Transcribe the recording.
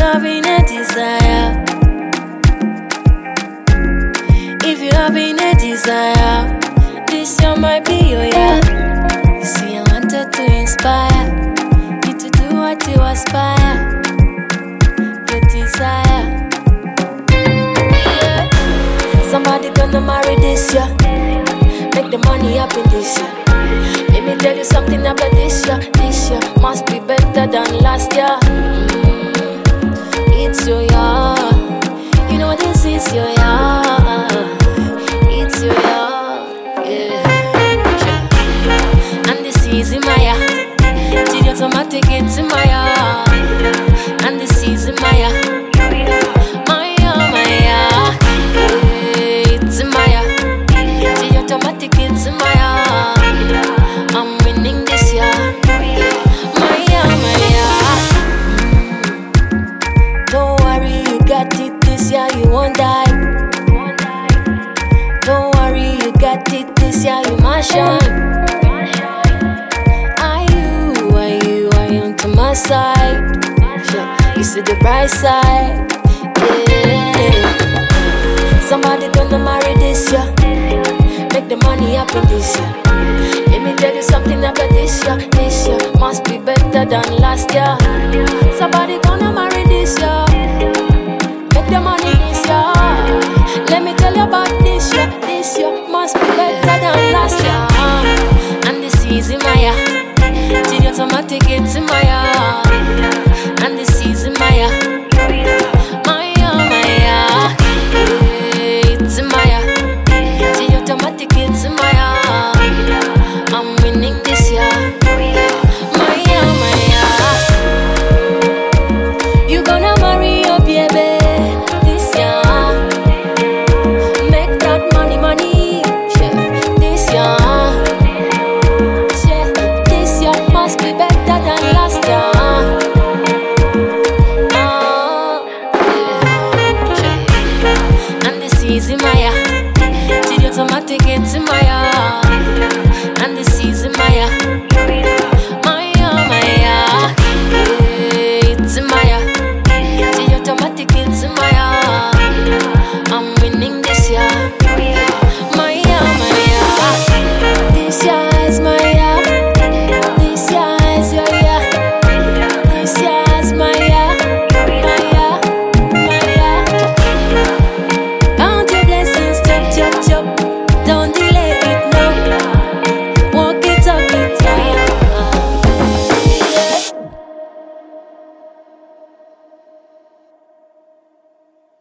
having a desire, if you having a desire, this year might be your year. You see, I wanted to inspire you to do what you aspire, your desire. Yeah. Somebody gonna marry this year, make the money happen this year. Let me tell you something about this year. This year must be better than last year. It's your year. You know this is your year. It's your year. Yeah. And this is in my year. Till the automatic it's in my year. And this is in my year. My year, my year. Yeah, it's in my year. Till the automatic it's in my year. I'm winning this year. My year, my year. Don't worry, you got it this year, you won't die. Don't worry, you got it this year, you must shine. Are you onto my side? Yeah, you see the bright side. Yeah. Somebody gonna marry this year, make the money happen this year. Let me tell you something about this year. This year must be better than last year. Somebody gonna marry this year, make the money this year. Let me tell you about this year. This year must be better than last year. And this is in my year. Till the automatic it's in my year. And this is in my year. My year, my year. Yeah, it's in my year. Till the automatic it's in my year. I'm winning this year. My year, my year. You gonna marry your baby this year. Make that money, money. Yeah, this year. Yeah, this year must be better than last year. Yeah. And this is in my year. Till the automatic it's in my year. And this is in my year. My year, my year. Yeah, it's in my year.